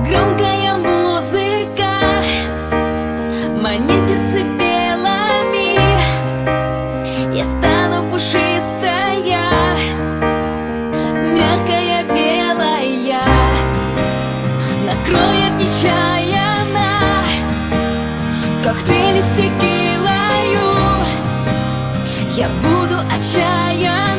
Громкая музыка манит децибелами. Я стану пушистая, мягкая, белая, накроет нечаянно коктейли с текилою. Я буду отчаяна.